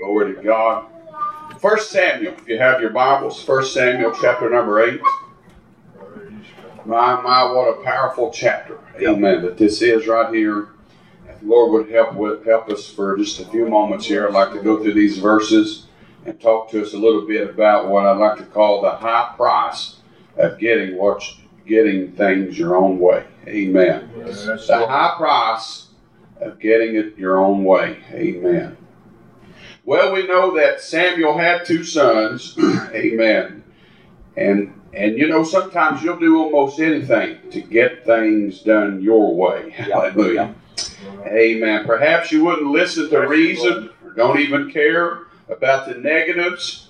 Glory to God. 1 Samuel, if you have your Bibles, 1 Samuel chapter number 8. My, what a powerful chapter. Amen. That this is right here. If the Lord would help us for just a few moments here, I'd like to go through these verses and talk to us a little bit about what I'd like to call the high price of getting things your own way. Amen. Yes. The high price of getting it your own way. Amen. Well, we know that Samuel had two sons. Amen. And you know, sometimes you'll do almost anything to get things done your way. Hallelujah. Amen. Perhaps you wouldn't listen to reason or don't even care about the negatives.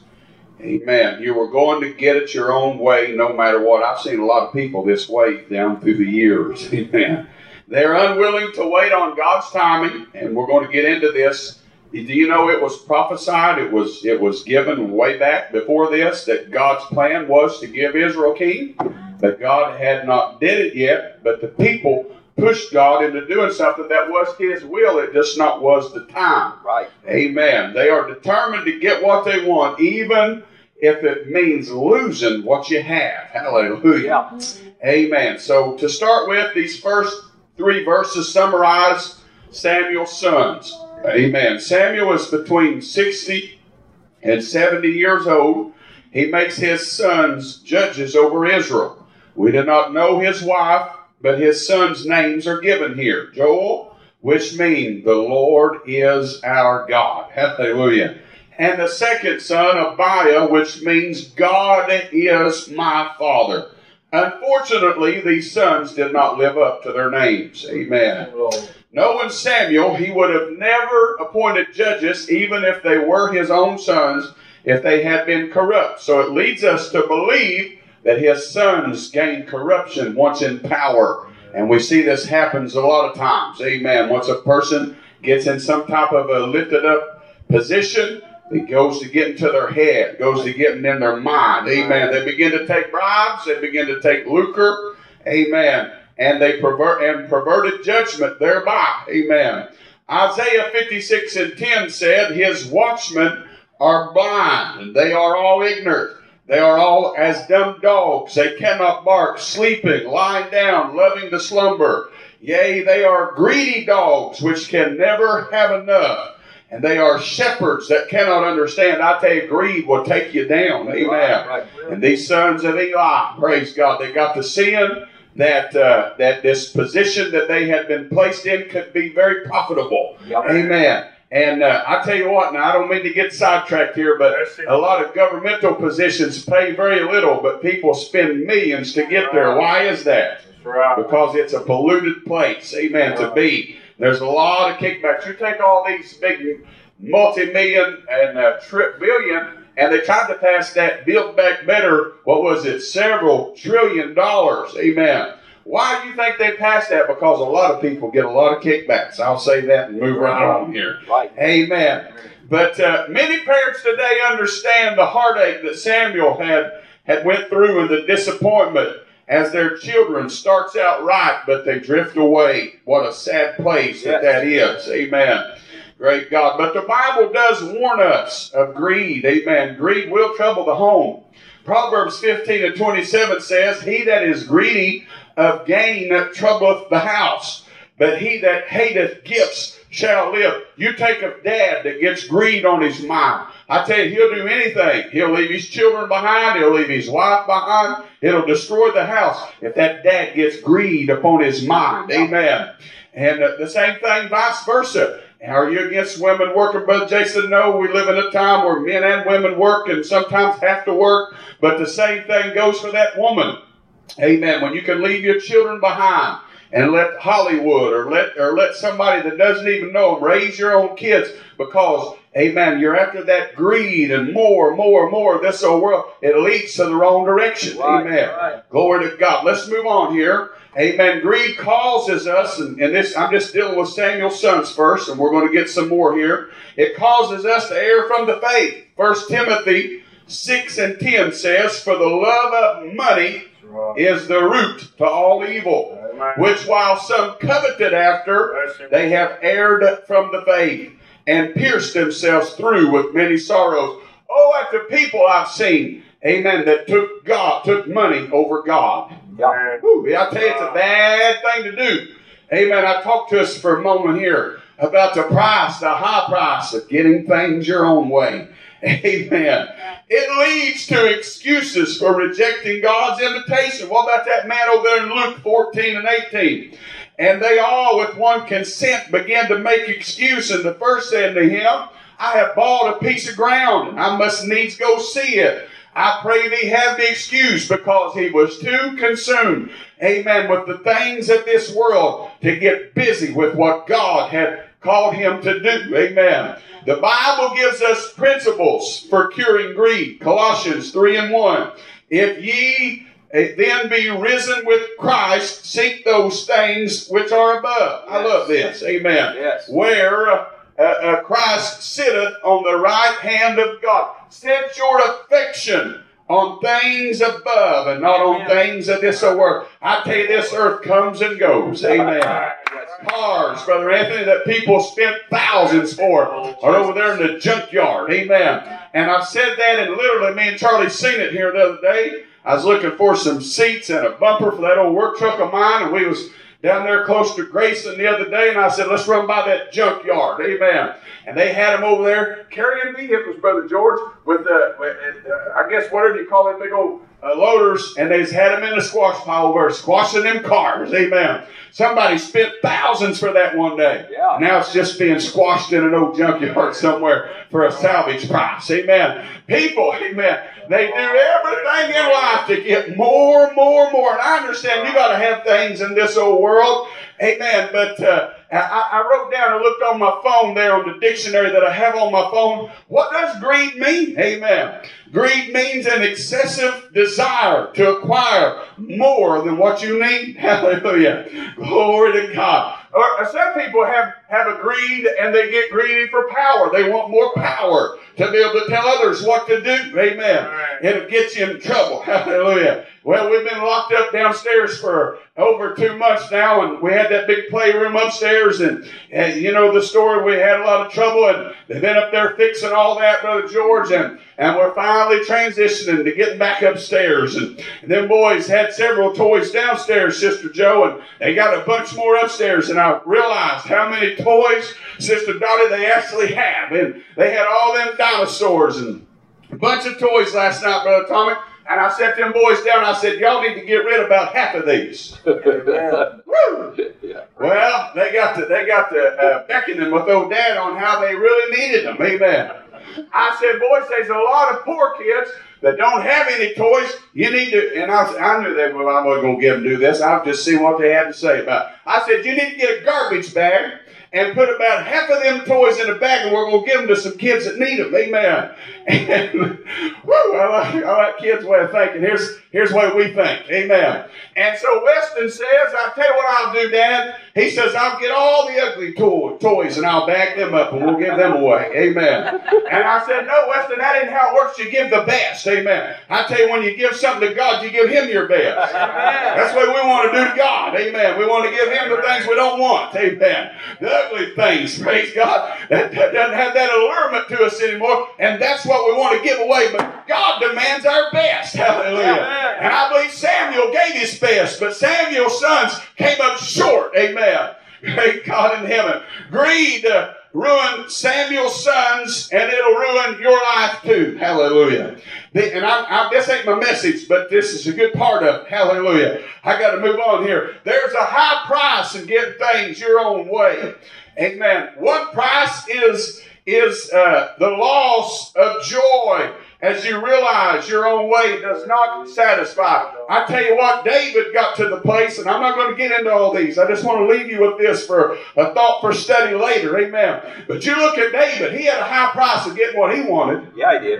Amen. You were going to get it your own way no matter what. I've seen a lot of people this way down through the years. Amen. They're unwilling to wait on God's timing, and we're going to get into this. Do you know it was prophesied, it was given way back before this, that God's plan was to give Israel a king, but God had not did it yet, but the people pushed God into doing something that was His will. It just not was the time. Right. Amen. They are determined to get what they want, even if it means losing what you have. Hallelujah. Yeah. Amen. So to start with, these first 3 verses summarize Samuel's sons. Amen. Samuel is between 60 and 70 years old. He makes his sons judges over Israel. We do not know his wife, but his sons' names are given here. Joel, which means the Lord is our God. Hallelujah. And the second son, Abiah, which means God is my Father. Unfortunately, these sons did not live up to their names. Amen. Knowing Samuel, he would have never appointed judges, even if they were his own sons, if they had been corrupt. So it leads us to believe that his sons gained corruption once in power. And we see this happens a lot of times. Amen. Once a person gets in some type of a lifted up position, it goes to get into their head, goes to getting in their mind. Amen. They begin to take bribes. They begin to take lucre. Amen. And they perverted judgment thereby. Amen. Isaiah 56:10 said, his watchmen are blind, and they are all ignorant. They are all as dumb dogs. They cannot bark, sleeping, lying down, loving to slumber. Yea, they are greedy dogs, which can never have enough. And they are shepherds that cannot understand. I tell you, greed will take you down. Amen. Right. And these sons of Eli, praise God, they got to seeing that this position that they had been placed in could be very profitable. Yep. Amen. And I tell you what, now I don't mean to get sidetracked here, but a lot of governmental positions pay very little, but people spend millions to get there. Why is that? That's right. Because it's a polluted place. Amen. To be. There's a lot of kickbacks. You take all these big multi-million and billion, and they tried to pass that Build Back Better, what was it, several $1 trillion. Amen. Why do you think they passed that? Because a lot of people get a lot of kickbacks. I'll say that and move right on here. Right. Amen. But many parents today understand the heartache that Samuel had went through and the disappointment as their children starts out right, but they drift away. What a sad place that is. Amen. Great God. But the Bible does warn us of greed. Amen. Greed will trouble the home. Proverbs 15:27 says, he that is greedy of gain troubleth the house, but he that hateth gifts shall live. You take a dad that gets greed on his mind. I tell you, he'll do anything. He'll leave his children behind. He'll leave his wife behind. It'll destroy the house if that dad gets greed upon his mind. Amen. And the same thing vice versa. Are you against women working? Brother Jason, no. We live in a time where men and women work and sometimes have to work. But the same thing goes for that woman. Amen. When you can leave your children behind and let Hollywood or let somebody that doesn't even know them raise your own kids because, amen, you're after that greed and more. This old world, it leads to the wrong direction. Right, amen. Right. Glory to God. Let's move on here. Amen. Greed causes us, and this, I'm just dealing with Samuel's sons first, and we're going to get some more here. It causes us to err from the faith. 1 Timothy 6:10 says, for the love of money is the root to all evil, which while some coveted after, they have erred from the faith, and pierced themselves through with many sorrows. Oh, at the people I've seen, amen, that took money over God. Yeah. Whew, I tell you, it's a bad thing to do. Amen. I talked to us for a moment here about the high price of getting things your own way. Amen. It leads to excuses for rejecting God's invitation. What about that man over there in Luke 14 and 18? And they all with one consent began to make excuse. And the first said to him, I have bought a piece of ground, and I must needs go see it. I pray thee have me excused, because he was too consumed, amen, with the things of this world to get busy with what God had called him to do. Amen. The Bible gives us principles for curing greed. Colossians 3 and 1. If ye then be risen with Christ, seek those things which are above. I love this. Amen. Yes. Where Christ sitteth on the right hand of God. Set your affection on things above and not on things of this earth. I tell you, this earth comes and goes. Amen. Cars, Brother Anthony, that people spent thousands for are over there in the junkyard. Amen. And I've said that, and literally me and Charlie seen it here the other day. I was looking for some seats and a bumper for that old work truck of mine, and we was down there close to Grayson the other day, and I said, let's run by that junkyard. Amen. And they had them over there carrying vehicles, Brother George, with I guess whatever you call them, big old loaders, and they just had them in a squash pile over there, squashing them cars. Amen. Somebody spent thousands for that one day. Yeah. Now it's just being squashed in an old junkyard somewhere for a salvage price. Amen. People, amen, they do everything in life to get more. And I understand you got to have things in this old world. Amen. But I wrote down and looked on my phone there on the dictionary that I have on my phone. What does greed mean? Amen. Greed means an excessive desire to acquire more than what you need. Hallelujah. Glory to God. Or some people have a greed, and they get greedy for power. They want more power to be able to tell others what to do. Amen. It'll get you in trouble. Hallelujah. Well, we've been locked up downstairs for over 2 months now, and we had that big playroom upstairs, and you know the story, we had a lot of trouble, and they've been up there fixing all that, Brother George, and we're finally transitioning to getting back upstairs, and them boys had several toys downstairs, Sister Joe, and they got a bunch more upstairs, and I realized how many toys, Sister Dottie, they actually have, and they had all them dinosaurs and a bunch of toys last night, Brother Tommy. And I set them boys down. I said, y'all need to get rid of about half of these. Woo! Well, they got to beckoning with old Dad on how they really needed them. Amen. I said, boys, there's a lot of poor kids that don't have any toys. You need to, and I knew that I wasn't going to get them to do this. I was just seeing what they had to say about it. I said, you need to get a garbage bag and put about half of them toys in a bag, and we're going to give them to some kids that need them. Amen. And woo, I like kids' way of thinking. Here's the way we think. Amen. And so Weston says, I'll tell you what I'll do, Dad. He says, I'll get all the ugly toys and I'll bag them up and we'll give them away. Amen. And I said, no, Weston, that ain't how it works. You give the best. Amen. I tell you, when you give something to God, you give Him your best. Amen. That's what we want to do to God. Amen. We want to give Him the things we don't want. Amen. The ugly things, praise God, that doesn't have that allurement to us anymore. And that's what we want to give away. But God demands our best. Hallelujah. Amen. And I believe Samuel gave his best, but Samuel's sons came up short. Amen. Great God in heaven. Greed ruined Samuel's sons, and it'll ruin your life too. Hallelujah. And this ain't my message, but this is a good part of it. Hallelujah. I got to move on here. There's a high price in getting things your own way. Amen. One price is the loss of joy as you realize your own way does not satisfy. I tell you what, David got to the place, and I'm not going to get into all these. I just want to leave you with this for a thought for study later. Amen. But you look at David. He had a high price of getting what he wanted. Yeah, he did.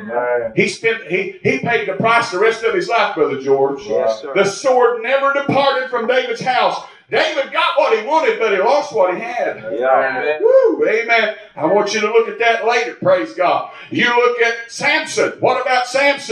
He paid the price the rest of his life, Brother George. Yes, sir. The sword never departed from David's house. David got what he wanted, but he lost what he had. Yeah. Woo, amen. I want you to look at that later, praise God. You look at Samson. What about Samson?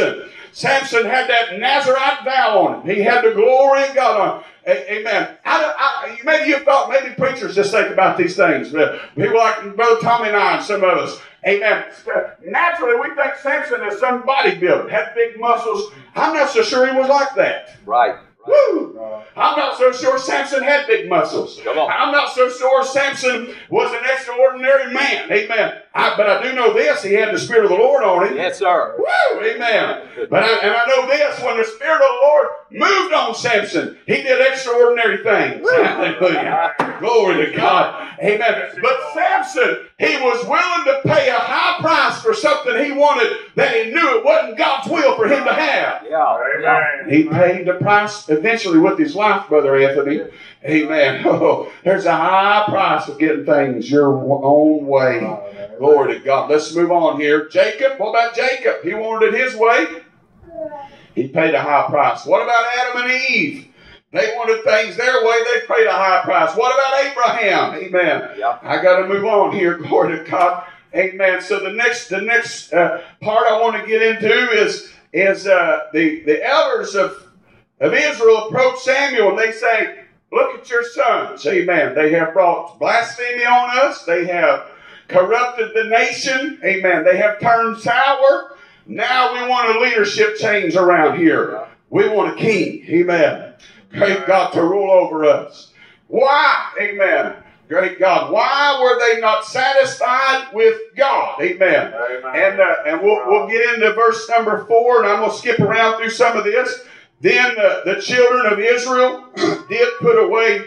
Samson had that Nazarite vow on him. He had the glory of God on him. Amen. Maybe you thought, maybe preachers just think about these things. People like Brother Tommy and I and some of us. Amen. Naturally, we think Samson is some bodybuilder, had big muscles. I'm not so sure he was like that. Right. Woo! I'm not so sure Samson had big muscles. I'm not so sure Samson was an extraordinary man. Amen. But I do know this. He had the Spirit of the Lord on him. Yes, sir. Woo! Amen. I know this. When the Spirit of the Lord moved on Samson, he did extraordinary things. Hallelujah. Glory to God. Amen. But Samson, he was willing to pay a high price for something he wanted that he knew it wasn't God's will for him to have. Yeah. He paid the price eventually with his life, Brother Anthony. Amen. Oh, there's a high price of getting things your own way. Glory to God. Let's move on here. Jacob, what about Jacob? He wanted it his way. He paid a high price. What about Adam and Eve? They wanted things their way. They paid a high price. What about Abraham? Amen. Yeah. I got to move on here. Glory to God. Amen. So the next part I want to get into is the elders of Israel approach Samuel and they say, look at your sons. Amen. They have brought blasphemy on us. They have corrupted the nation. Amen. They have turned sour. Now we want a leadership change around here. We want a king. Amen. Great God to rule over us. Why? Amen. Great God. Why were they not satisfied with God? Amen. Amen. And we'll get into verse number 4, and I'm going to skip around through some of this. Then the children of Israel did put away.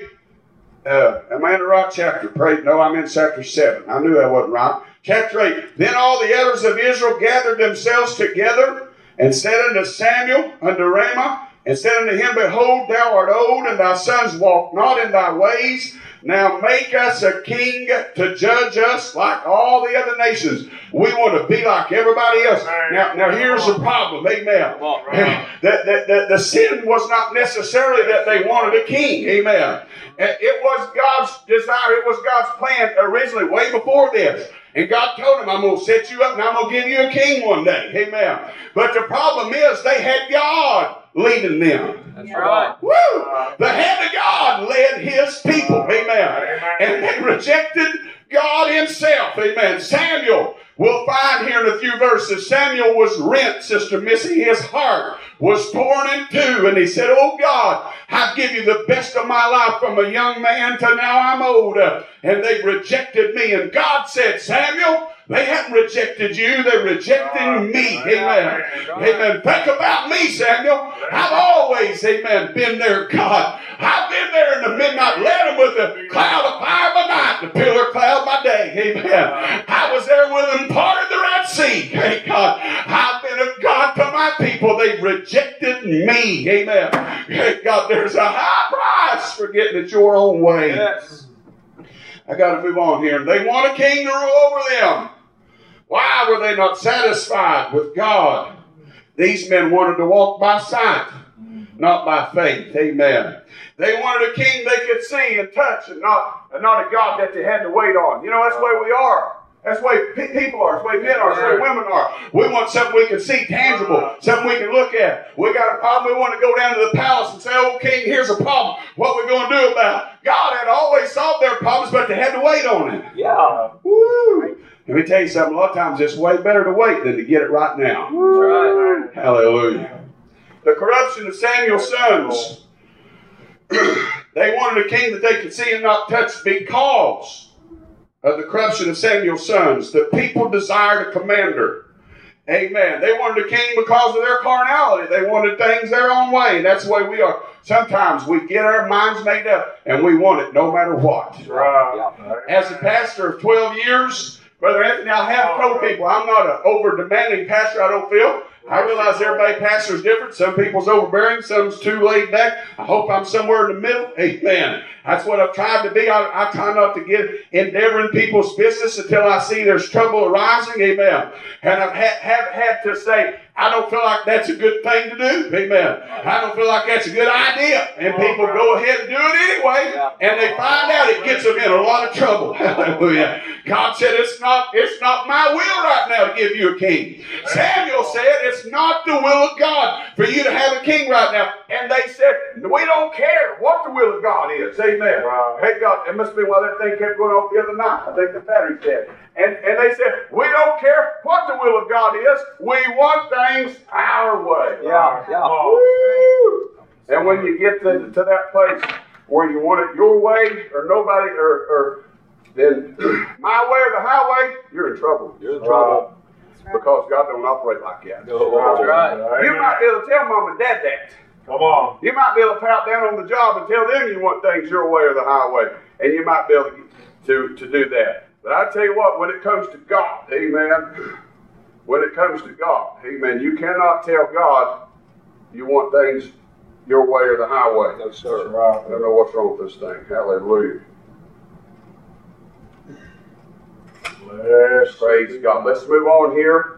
Am I in the right chapter? No, I'm in chapter 7. I knew that wasn't right. Chapter 8. Then all the elders of Israel gathered themselves together and said unto Samuel, unto Ramah, and said unto him, behold, thou art old, and thy sons walk not in thy ways. Now make us a king to judge us like all the other nations. We want to be like everybody else. Now here's the problem. Amen. The sin was not necessarily that they wanted a king. Amen. It was God's desire. It was God's plan originally, way before this. And God told him, I'm going to set you up and I'm going to give you a king one day. Amen. But the problem is they had God leading them. That's right. Woo! The hand of God led his people. Amen. And they rejected God himself. Amen. Samuel, we'll find here in a few verses, Samuel was rent, Sister Missy. His heart was torn in two. And he said, oh God, I give you the best of my life from a young man to now I'm old. And they rejected me. And God said, Samuel, they haven't rejected you. They're rejecting me. Amen. Amen. Think about me, Samuel. I've always, amen, been there, God. I've been there in the midnight. Led them with the cloud of fire by night, the pillar cloud by day. Amen. I was there with them, parted the Red Sea. Hey, God. I've been a God to my people. They rejected me. Amen. Hey, God, there's a high price for getting it your own way. Yes. I got to move on here. They want a king to rule over them. Why were they not satisfied with God? These men wanted to walk by sight, not by faith. Amen. They wanted a king they could see and touch and not a God that they had to wait on. You know, that's the way we are. That's the way people are. That's the way men are. That's the way women are. We want something we can see tangible, something we can look at. We got a problem. We want to go down to the palace and say, oh, king, here's a problem. What are we going to do about it? God had always solved their problems, but they had to wait on it. Yeah. Woo. Let me tell you something. A lot of times it's way better to wait than to get it right now. That's right. Hallelujah. The corruption of Samuel's sons. They wanted a king that they could see and not touch because of the corruption of Samuel's sons. The people desired a commander. Amen. They wanted a king because of their carnality. They wanted things their own way. And that's the way we are. Sometimes we get our minds made up and we want it no matter what. Right. As a pastor of 12 years, Brother Anthony, I have told people I'm not an over-demanding pastor, I don't feel. I realize everybody pastor is different. Some people's overbearing, some's too laid back. I hope I'm somewhere in the middle. Amen. That's what I've tried to be. I try not to get endeavoring people's business until I see there's trouble arising. Amen. And I've had to say, I don't feel like that's a good thing to do. Amen. I don't feel like that's a good idea. And people go ahead and do it anyway. And they find out it gets them in a lot of trouble. Hallelujah. God said, it's not my will right now to give you a king. Samuel Samuel said, it's not the will of God for you to have a king right now. And they said, we don't care what the will of God is. Amen. Wow. Hey, God, it must be why that thing kept going off the other night. I think the battery's dead. And they said, we don't care what the will of God is. We want things our way. Yeah. Woo! And when you get to that place where you want it your way or nobody, or then my way or the highway, you're in trouble. You're in trouble. Because God don't operate like that. That's right. You might be able to tell mom and dad that. Come on. You might be able to pout down on the job and tell them you want things your way or the highway. And you might be able to do that. But I tell you what, when it comes to God, amen, when it comes to God, amen, you cannot tell God you want things your way or the highway. No, sir. I don't know what's wrong with this thing. Hallelujah. Praise God. Let's move on here.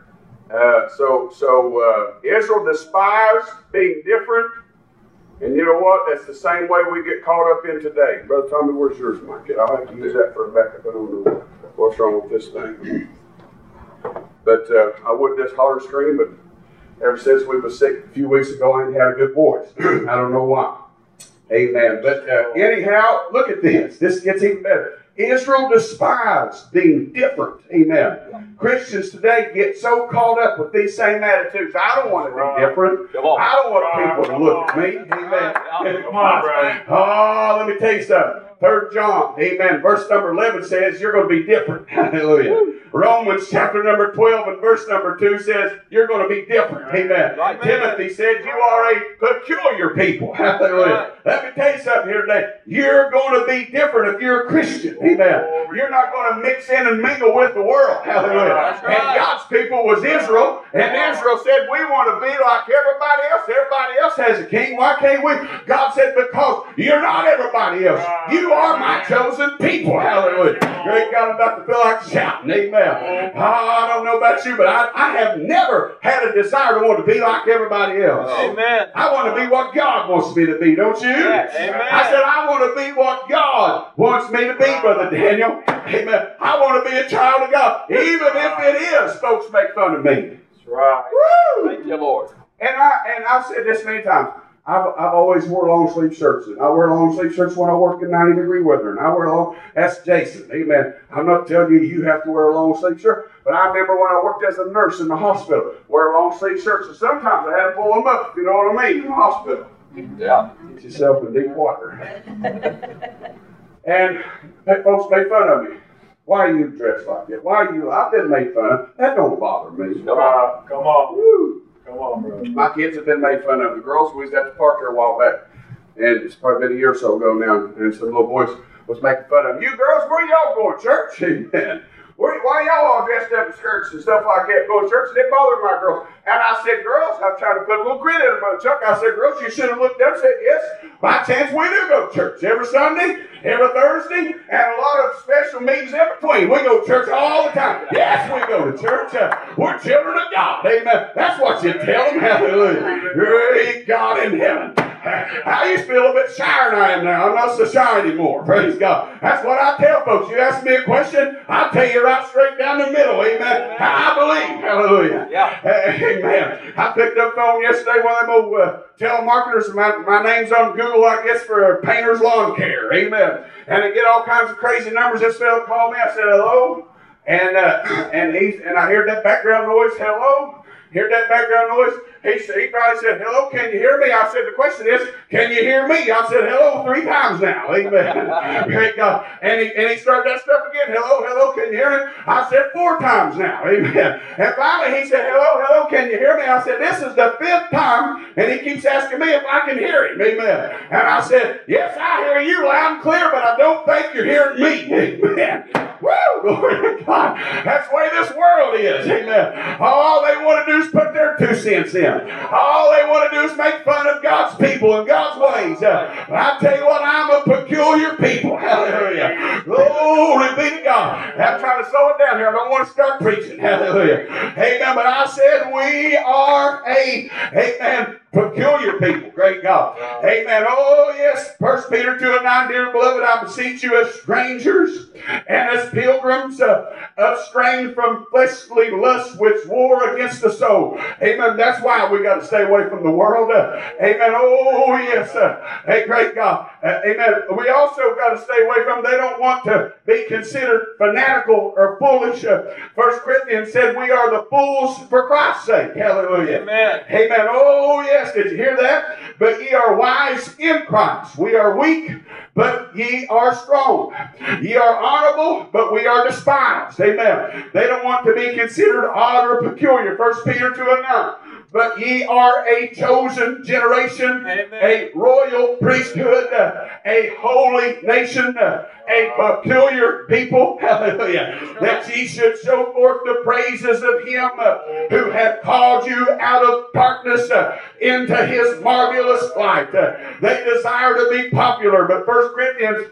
So Israel despised being different. And you know what? That's the same way we get caught up in today. Brother Tommy, where's yours, Mike? I'll have to use that for a backup. I don't know what's wrong with this thing. But I wouldn't just holler and scream, but ever since we were sick a few weeks ago, I ain't had a good voice. I don't know why. Amen. But anyhow, look at this. This gets even better. Israel despised being different. Amen. Christians today get so caught up with these same attitudes. I don't want to be different. I don't want people to look at me. Amen. Come on, bro. Oh, let me tell you something. 3 John, amen, verse number 11 says you're going to be different. Hallelujah. Romans chapter number 12 and verse number 2 says you're going to be different. Amen. Right. Timothy said you are a peculiar people. Hallelujah. Let me tell you something here today. You're going to be different if you're a Christian. Amen. You're not going to mix in and mingle with the world. Hallelujah. That's right. And God's people was Israel. And Israel said we want to be like everybody else. Everybody else has a king. Why can't we? God said because you're not everybody else. You are my chosen people. Hallelujah. Great God, I'm about to feel like shouting. Amen. I don't know about you, but I have never had a desire to want to be like everybody else. Amen. I want to be what God wants me to be, don't you? Yes. Amen. I said I want to be what God wants me to be, Brother Daniel. Amen. I want to be a child of God, even if it is folks make fun of me. That's right. Woo! Thank you, Lord. And I've said this many times. I've always wore long sleeve shirts. And I wear long sleeve shirts when I work in 90-degree weather. And I wear long. That's Jason. Amen. I'm not telling you you have to wear a long sleeve shirt. But I remember when I worked as a nurse in the hospital, wear long sleeve shirts. And sometimes I had to pull them up, if you know what I mean, in the hospital. Yeah. Get yourself in deep water. And folks made fun of me. Why are you dressed like that? Why are you? I've been made fun of. That don't bother me. Come on. Woo. Come on, bro. My kids have been made fun of. The girls, we was at the park here a while back, and it's probably been a year or so ago now, and some little boys was making fun of them. You girls, where y'all going to church? Amen. Why y'all all dressed up in skirts and stuff like that going to church? And it bothered my girls. And I said, girls, I was trying to put a little grin in Brother Chuck. I said, girls, you should have looked up and said, yes, by chance we do go to church every Sunday, every Thursday, and a lot of special meetings in between. We go to church all the time. Yes, we go to church. We're children of God. Amen. That's what you tell them. Hallelujah. Great God in heaven. I used to be a little bit shyer than I am now. I'm not so shy anymore. Praise God. That's what I tell folks. You ask me a question, I'll tell you right straight down the middle. Amen. I believe. Hallelujah. Yeah. Amen. I picked up the phone yesterday, one of them old telemarketers. My name's on Google, I guess, for Painter's Lawn Care. Amen. And I get all kinds of crazy numbers. This fellow called me. I said, hello. And I heard that background noise. Hello. Heard that background noise. He probably said, hello, can you hear me? I said, the question is, can you hear me? I said, hello 3 times now. Amen. Great God. And he started that stuff again. Hello, can you hear me? I said 4 times now. Amen. And finally he said, hello, can you hear me? I said, this is the 5th time. And he keeps asking me if I can hear him. Amen. And I said, yes, I hear you loud and clear, but I don't think you're hearing me. Amen. Woo! Glory to God. That's the way this world is. Amen. All they want to do is put their 2 cents in. All they want to do is make fun of God's people and God's ways. I tell you what, I'm a peculiar people. Hallelujah. Glory be to God. I'm trying to slow it down here. I don't want to start preaching. Hallelujah. Amen. But I said we are amen, peculiar people. Great God. Amen. Oh, yes. 1 Peter 2:9, dear beloved, I beseech you as strangers and as pilgrims doctrines of straying from fleshly lusts which war against the soul. Amen. That's why we got to stay away from the world. Amen. Oh, yes. Hey, great God. Amen. We also got to stay away from, they don't want to be considered fanatical or foolish. 1 Corinthians said we are the fools for Christ's sake. Hallelujah. Amen. Amen. Oh, yes. Did you hear that? But ye are wise in Christ. We are weak, but ye are strong. Ye are honorable, but we are despised. Amen. They don't want to be considered odd or peculiar. 1 Peter 2:9. But ye are a chosen generation, Amen. a royal priesthood, a holy nation, a peculiar people, hallelujah, that ye should show forth the praises of him who hath called you out of darkness into his marvelous light. They desire to be popular, but 1 Corinthians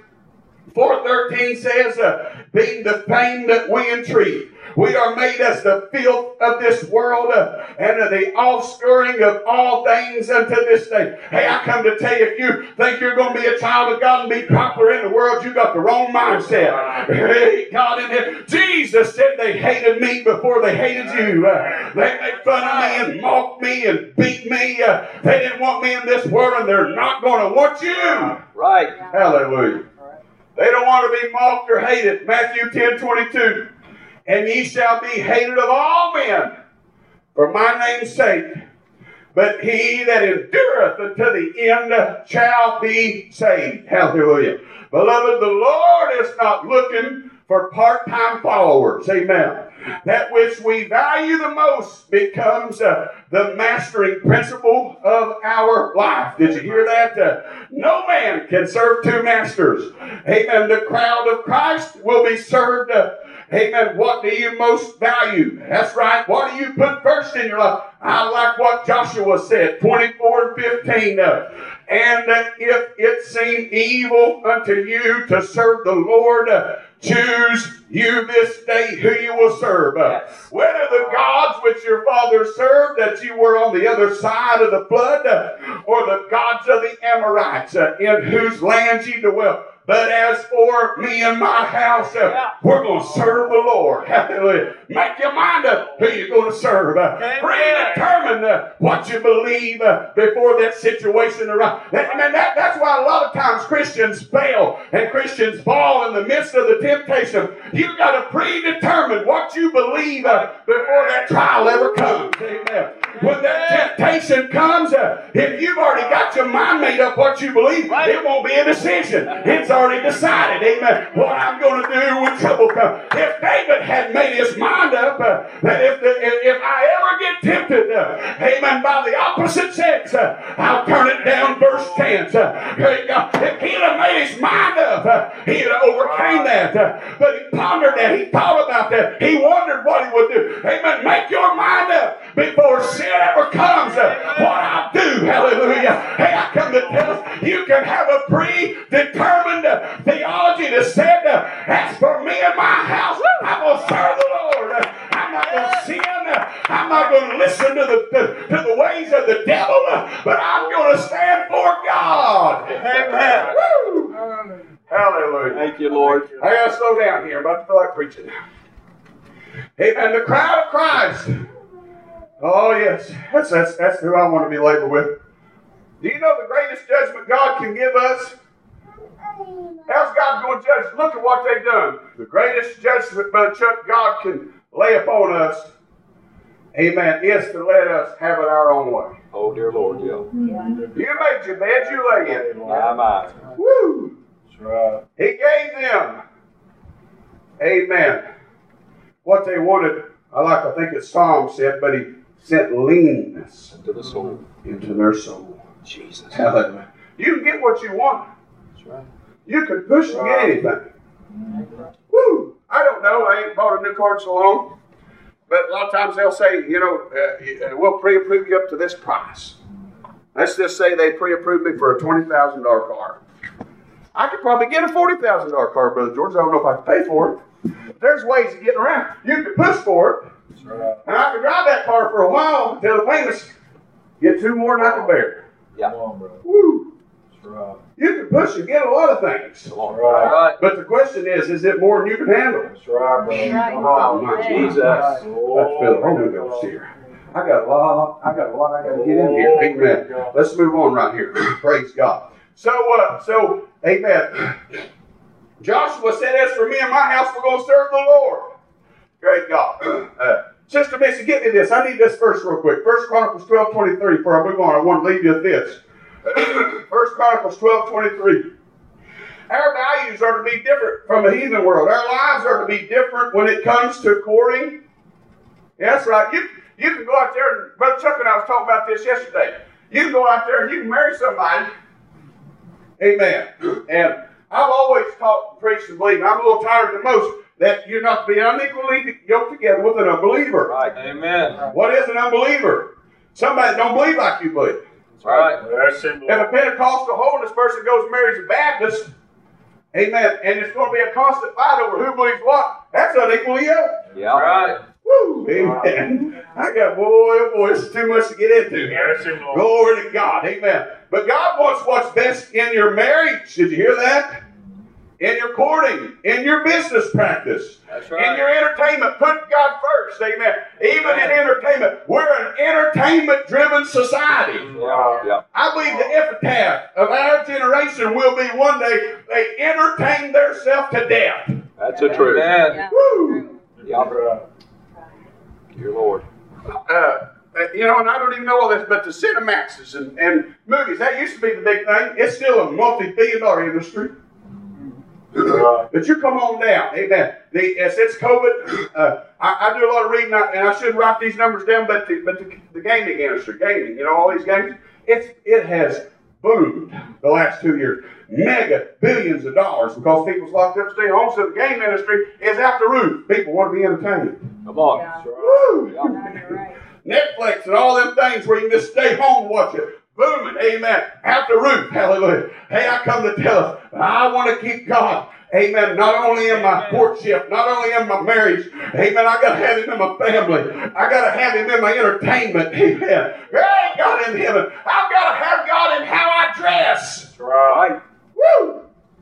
4:13 says, being the fame that we entreat. We are made as the filth of this world and the offscouring of all things unto this day. Hey, I come to tell you, if you think you're going to be a child of God and be popular in the world, you got the wrong mindset. Hey, God in heaven. Jesus said they hated me before they hated you. They made fun of me and mocked me and beat me. They didn't want me in this world, and they're not going to want you. Right. Hallelujah. They don't want to be mocked or hated. Matthew 10:22. And ye shall be hated of all men for my name's sake. But he that endureth unto the end shall be saved. Hallelujah. Beloved, the Lord is not looking for part-time followers. Amen. That which we value the most becomes the mastering principle of our life. Did you hear that? No man can serve two masters. Amen. The crowd of Christ will be served. Amen. What do you most value? That's right. What do you put first in your life? I like what Joshua said, 24:15. And if it seem evil unto you to serve the Lord, choose you this day who you will serve. Whether the gods which your fathers served, that you were on the other side of the flood, or the gods of the Amorites, in whose land ye dwell. But as for me and my house, we're going to serve the Lord. Hallelujah. Make your mind up who you're going to serve. Predetermine what you believe before that situation arrives. That's why a lot of times Christians fail and Christians fall in the midst of the temptation. You've got to predetermine what you believe before that trial ever comes. Amen. When that temptation comes, if you've already got your mind made up what you believe, it won't be a decision. It's already decided, amen, what I'm going to do when trouble comes. If David had made his mind up that if I ever get tempted, amen, by the opposite sex, I'll turn it down, verse 10. If he'd have made his mind up, he'd have overcame that. But he pondered that, he thought about that, he wondered what he would do. Amen, make your mind up before sin ever comes. What I do, hallelujah. Hey, I come to tell us, you can have a predetermined theology that said, as for me and my house, I'm going to serve the Lord. I'm not going to sin. I'm not going to listen to the ways of the devil, but I'm going to stand for God. Amen. Woo. Hallelujah. Thank you, Lord. I got to slow down here. I'm about to feel like preaching now. Amen. The crowd of Christ. Oh, yes. That's who I want to be labeled with. Do you know the greatest judgment God can give us? How's God going to judge? Look at what they've done. The greatest judgment God can lay upon us, amen, is to let us have it our own way. Oh, dear Lord, yeah. You made your bed, you lay in it. My. Woo! That's right. He gave them, amen, what they wanted. I think it's Psalm said, but he sent leanness Into the soul. into their soul. Jesus. Hallelujah. You can get what you want. That's right. You can push to get anything. Woo! I don't know. I ain't bought a new car in so long. But a lot of times they'll say, we'll pre-approve you up to this price. Let's just say they pre-approved me for a $20,000 car. I could probably get a $40,000 car, Brother George. I don't know if I can pay for it. But there's ways of getting around. You can push for it. That's right. And I can drive that car for a while until the payments get two more than I can bear. Yeah. Come on, brother. Woo! Right. You can push and get a lot of things. Come on. Right. But the question is it more than you can handle? That's right, brother. Right. Come on. My Hey. Jesus. I feel the Holy Ghost here. I got a lot I got to get in here. Amen. Let's move on right here. Praise God. So, amen. Joshua said, as for me and my house, we're going to serve the Lord. Great God. Sister Missy, get me this. I need this verse real quick. 1 Chronicles 12:23. Before I move on, I want to leave you with this. 1 Chronicles 12:23. Our values are to be different from the heathen world. Our lives are to be different when it comes to courting. Yeah, that's right. You can go out there, and Brother Chuck and I was talking about this yesterday. You can go out there and you can marry somebody. Amen. And I've always taught and preached and believed, I'm a little tired than most, that you're not to be unequally yoked together with an unbeliever. Right. Amen. What is an unbeliever? Somebody that don't believe like you believe. That's right. That's it, If a Lord. Pentecostal holiness person goes and marries a Baptist, amen, and it's going to be a constant fight over who believes what, that's unequally yoked. Yeah. Right. Woo, amen. I got, boy, it's too much to get into here. That's it, Lord. Glory to God, amen. But God wants what's best in your marriage. Did you hear that? In your courting, in your business practice, That's in right. your entertainment. Put God first, amen. Even in entertainment, we're an entertainment-driven society. Yeah. Yeah. I believe the epitaph of our generation will be one day they entertain themselves to death. That's the truth. Amen. Yeah. Woo! Yeah. Right. Dear Lord. And I don't even know all this, but the Cinemaxes and movies, that used to be the big thing. It's still a multi-billion-dollar industry. Right. But you come on down, amen. Since COVID, I do a lot of reading, and I shouldn't write these numbers down, but the gaming industry, all these games, it has boomed the last 2 years. Mega billions of dollars because people's locked up staying home, so the game industry is out the roof. People want to be entertained. Come on. Yeah. Woo! No, you're right. Netflix and all them things where you can just stay home and watch it. Booming, amen. Out the roof, hallelujah. Hey, I come to tell us, I want to keep God, amen, not only in my courtship, not only in my marriage, amen, I got to have Him in my family. I got to have Him in my entertainment, amen. There ain't God in heaven. I've got to have God in how I dress. That's right. Right. Woo!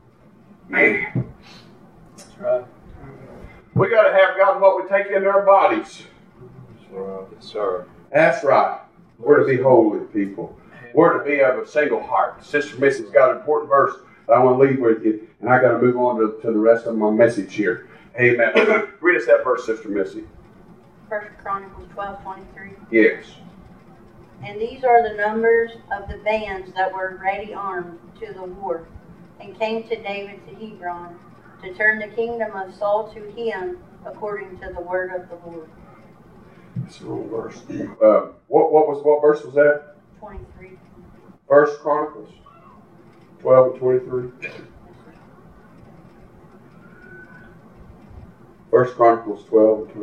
Man, That's right. we got to have God in what we take into our bodies. That's right. Yes, sir. That's right. We're to be holy people. We're to be of a single heart. Sister Missy's got an important verse that I want to leave with you, and I got to move on to the rest of my message here. Amen. Read us that verse, Sister Missy. 1 Chronicles 12:23. Yes. And these are the numbers of the bands that were ready armed to the war, and came to David to Hebron, to turn the kingdom of Saul to him, according to the word of the Lord. That's the wrong verse. What verse was that? 23. 1 Chronicles 12 and 23. 1 Chronicles 12 and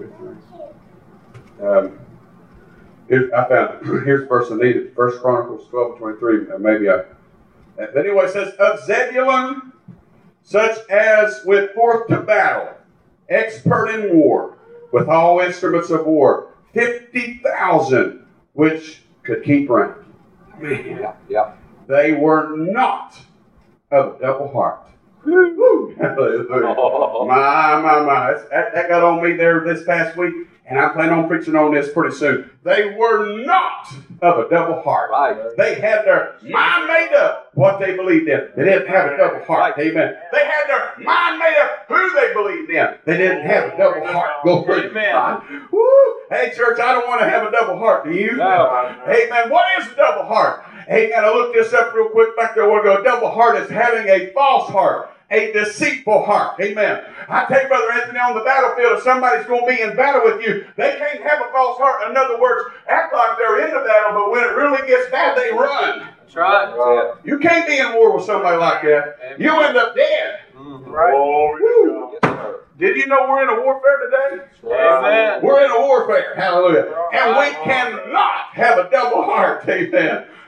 23. Here's the verse I needed. 1 Chronicles 12 and 23. But anyway, it says, of Zebulun, such as went forth to battle, expert in war, with all instruments of war, 50,000 which could keep rank. Yeah. Yeah. They were not of a double heart. Woo! Hallelujah. Oh. My. That got on me there this past week, and I'm planning on preaching on this pretty soon. They were not of a double heart. Right. They had their mind made up what they believed in. They didn't have a double heart. Amen. They had their mind made up who they believed in. They didn't have a double heart. Glory to Amen. God. Woo! Hey, church, I don't want to have a double heart. Do you? No. Amen. What is a double heart? Amen. I looked this up real quick back there a while ago. A double heart is having a false heart, a deceitful heart. Amen. I tell you, Brother Anthony, on the battlefield, if somebody's going to be in battle with you, they can't have a false heart. In other words, act like they're in the battle, but when it really gets bad, they run. That's right. That's You can't be in war with somebody like that. Amen. You end up dead. Mhm. Right. Glory to it. Yes, sir. Did you know we're in a warfare today? God. Amen. We're in a warfare. Hallelujah. And we cannot have a double heart. Amen. Oh,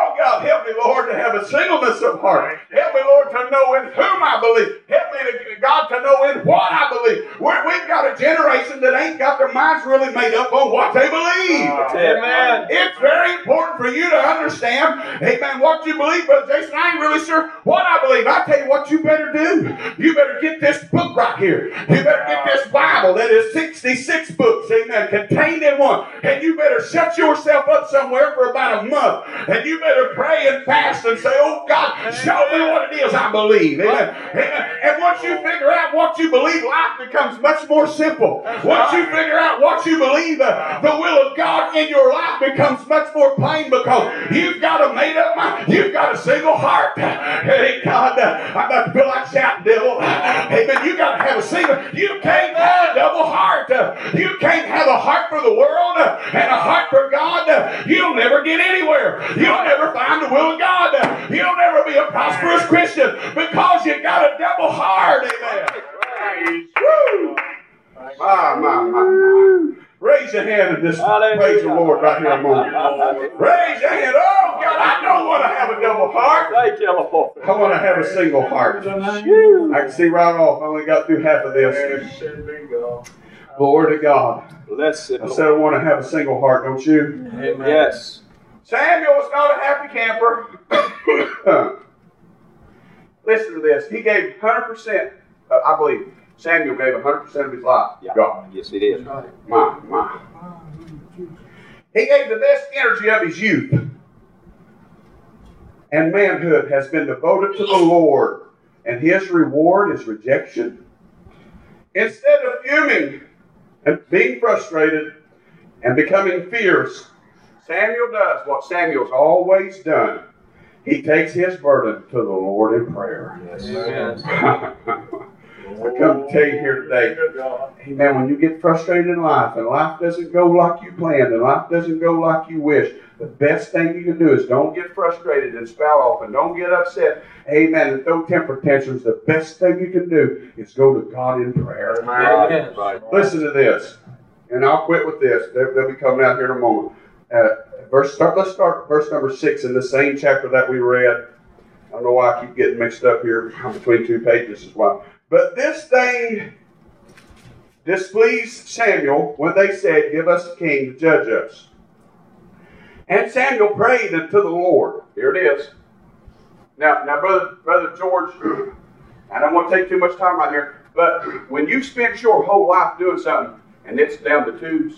Oh God, help me, Lord, to have a singleness of heart. Help me, Lord, to know in whom I believe. Help me, God, to know in what I believe. We've got a generation that ain't got their minds really made up on what they believe. Amen. It's very important for you to understand, amen, what you believe. Brother Jason, I ain't really sure what I believe. I tell you what you better do. You better get this book right here. You better get this Bible that is 66 books, amen, contained in one. And you better shut yourself up somewhere for about a month. And you better pray and fast and say, oh God, show me what it is I believe. Amen. Amen. And once you figure out what you believe, life becomes much more simple. Once you figure out what you believe, the will of God in your life becomes much more plain because you've got a made up mind. You've got a single heart. Hey God, I'm about to feel like shouting, devil. Amen. You got to have a single. You can't have a double heart. You can't have a heart for the world and a heart for God. You'll never get anywhere. You'll never find the will of God. You'll never be a prosperous Christian because you got a double heart. Amen. Woo! My. Raise your hand and just praise the Lord right here a moment. Raise your hand. Oh, God, I don't want to have a double heart. Thank you, Lord. I want to have a single heart. I can see right off. I only got through half of this. Glory to God. Bless it, I said I want to have a single heart, don't you? Amen. Yes. Samuel was not a happy camper. Listen to this. He gave 100%, I believe, Samuel gave 100% of his life to God. Yes, he did. My. He gave the best energy of his youth. And manhood has been devoted to the Lord. And his reward is rejection. Instead of fuming and being frustrated and becoming fierce, Samuel does what Samuel's always done. He takes his burden to the Lord in prayer. Yes. I come to tell you here today, amen, when you get frustrated in life and life doesn't go like you planned and life doesn't go like you wish, the best thing you can do is don't get frustrated and spout off and don't get upset, amen, and throw temper tantrums. The best thing you can do is go to God in prayer. Amen. Right. Listen to this, and I'll quit with this. They'll be coming out here in a moment. Let's start verse number 6 in the same chapter that we read. I don't know why I keep getting mixed up here between two pages as well. But this thing displeased Samuel when they said, give us a king to judge us. And Samuel prayed unto the Lord. Here it is. Now, Brother George, I don't want to take too much time right here, but when you spend your whole life doing something and it's down the tubes,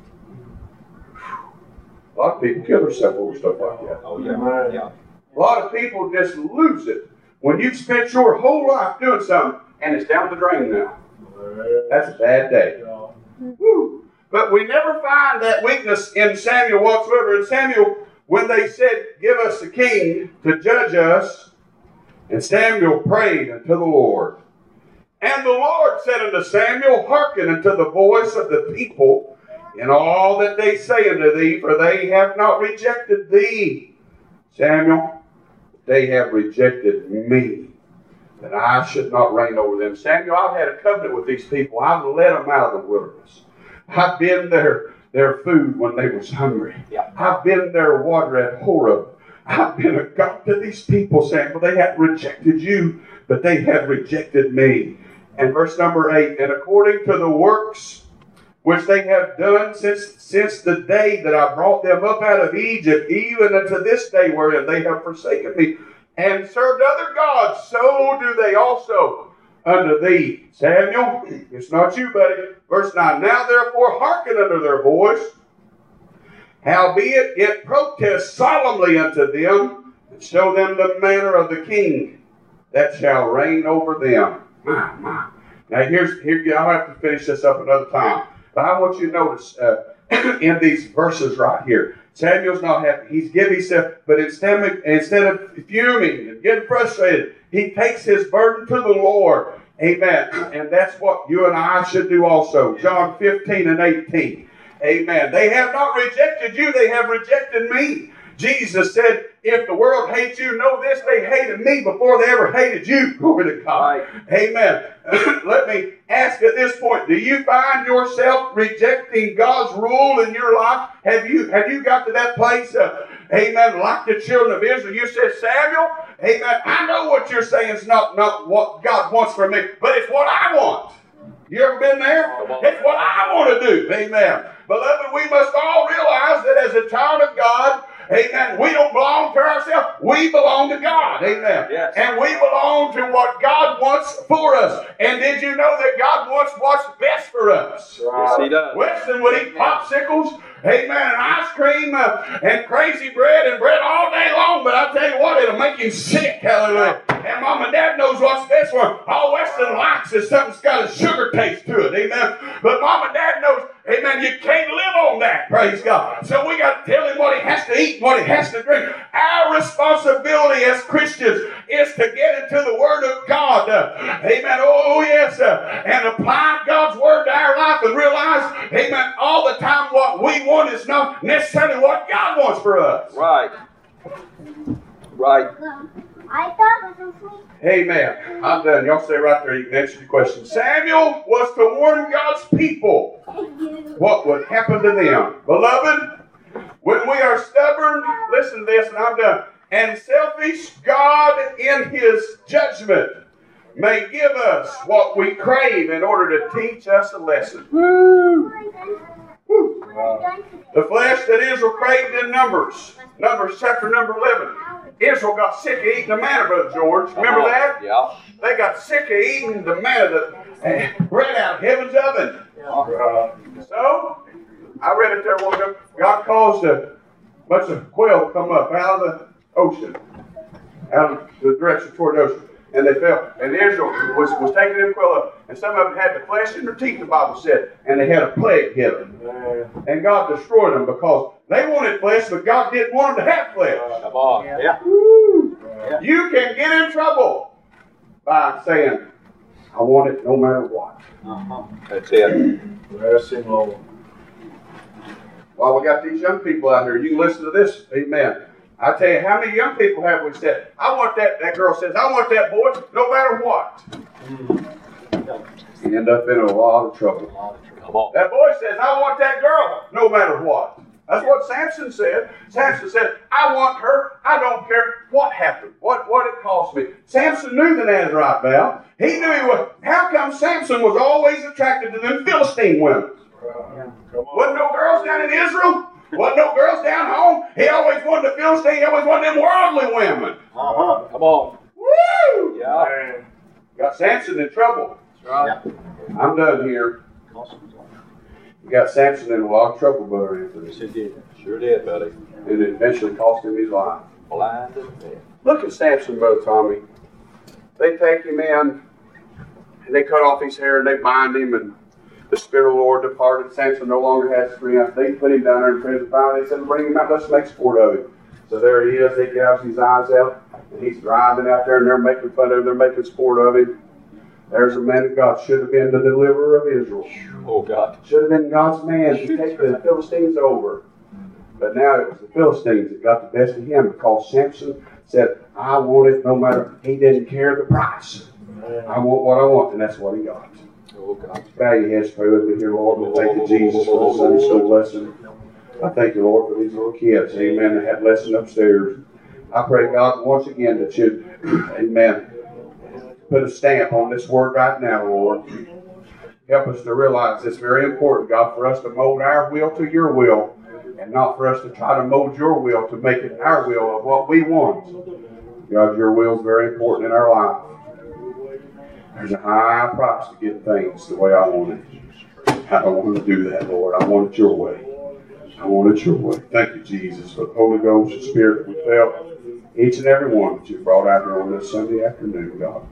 a lot of people kill themselves over stuff like that. Oh, yeah. A lot of people just lose it. When you've spent your whole life doing something and it's down the drain now, that's a bad day. Woo. But we never find that weakness in Samuel whatsoever. In Samuel, when they said, give us a king to judge us, and Samuel prayed unto the Lord. And the Lord said unto Samuel, hearken unto the voice of the people in all that they say unto thee, for they have not rejected thee, Samuel. They have rejected me, that I should not reign over them. Samuel, I've had a covenant with these people. I've led them out of the wilderness. I've been their food when they was hungry. Yeah. I've been their water at Horeb. I've been a God to these people, Samuel. They have rejected you, but they have rejected me. And verse number 8, and according to the works which they have done since the day that I brought them up out of Egypt, even unto this day wherein they have forsaken me, and served other gods, so do they also unto thee. Samuel, it's not you, buddy. Verse 9, now therefore hearken unto their voice, howbeit yet protest solemnly unto them, and show them the manner of the king that shall reign over them. My. Now here I'll have to finish this up another time. But I want you to notice in these verses right here, Samuel's not happy. He's giving himself, but instead of fuming and getting frustrated, he takes his burden to the Lord. Amen. And that's what you and I should do also. John 15 and 18. Amen. They have not rejected you, they have rejected me. Jesus said, if the world hates you, know this, they hated me before they ever hated you. Glory to God. Right. Amen. Let me ask at this point, do you find yourself rejecting God's rule in your life? Have you got to that place, amen, like the children of Israel? You said, Samuel, amen, I know what you're saying is not what God wants from me, but it's what I want. You ever been there? It's what I want to do. Amen. Beloved, we must all realize that as a child of God, amen, we don't belong to ourselves. We belong to God. Amen. Yes. And we belong to what God wants for us. And did you know that God wants what's best for us? Yes, He does. Weston would eat popsicles, amen, and ice cream and crazy bread and bread all day long, but I tell you what, it'll make him sick. Hallelujah. And Mom and Dad knows what's best for him. All Weston likes is something's got a sugar taste to it. Amen. But Mom and Dad knows, amen, you can't live on that. Praise God. So we got to tell him what he has to eat, what he has to drink. Our responsibility as Christians is to get into the Word of God. Amen. Oh, yes. And apply God's Word to our life and realize, amen, all the time what we want is not necessarily what God wants for us. Right. Right. I thought it was sweet. Amen. I'm done. Y'all stay right there. You can answer your question. Samuel was to warn God's people what would happen to them. Beloved, when we are stubborn, listen to this and I'm done, and selfish, God in His judgment may give us what we crave in order to teach us a lesson. Woo. The flesh that Israel craved in Numbers chapter number 11. Israel got sick of eating the manna, Brother George. Remember that? Yeah. They got sick of eating the manna, the bread out of heaven's oven. So, I read it there one time. God caused a bunch of quail to come up out of the ocean, out of the direction toward the ocean. And they fell. And Israel was taking them quail up. And some of them had the flesh in their teeth, the Bible said. And they had a plague hit them. And God destroyed them because they wanted flesh, but God didn't want them to have flesh. Come on. Yeah. Woo. You can get in trouble by saying, I want it no matter what. That's it. Mercy, Lord. Well, we got these young people out here. You can listen to this. Amen. I tell you, how many young people have we said, I want that girl says, I want that boy no matter what. You end up in a lot of trouble. Come on. That boy says, I want that girl no matter what. That's what Samson said. Samson said, I want her. I don't care what happened, what it cost me. Samson knew the Nazarite vow. He knew he was. How come Samson was always attracted to them Philistine women? Wasn't no girls down in Israel? Wasn't no girls down home? He always wanted the Philistine. He always wanted them worldly women. Come on. Woo! Yeah. Got Samson in trouble. That's right. I'm done here. You got Samson in a lot of trouble, Brother Anthony. Yes, it did. Sure did, buddy. And it eventually cost him his life. Blind and dead. Look at Samson, Brother Tommy. They take him in, and they cut off his hair, and they bind him, and the Spirit of the Lord departed. Samson no longer has strength. They put him down there in prison. Finally, they said, bring him out. Let's make sport of him. So there he is. They gouge his eyes out, and he's driving out there, and they're making fun of him. They're making sport of him. There's a man of God. Should have been the deliverer of Israel. Oh, God. Should have been God's man to take the Philistines over. But now it was the Philistines that got the best of him because Samson said, I want it no matter. He didn't care the price. I want what I want, and that's what he got. Oh, God. Bow your heads, pray with me here, Lord. We thank you, Jesus, for the Sunday school lesson. I thank you, Lord, for these little kids. Amen. They had lesson upstairs. I pray, God, once again that you'd, amen, put a stamp on this word right now, Lord. Help us to realize it's very important, God, for us to mold our will to your will and not for us to try to mold your will to make it our will of what we want. God, your will is very important in our life. There's a high price to get things the way I want it. I don't want to do that, Lord. I want it your way. I want it your way. Thank you, Jesus, for the Holy Ghost and Spirit we felt each and every one that you brought out here on this Sunday afternoon, God.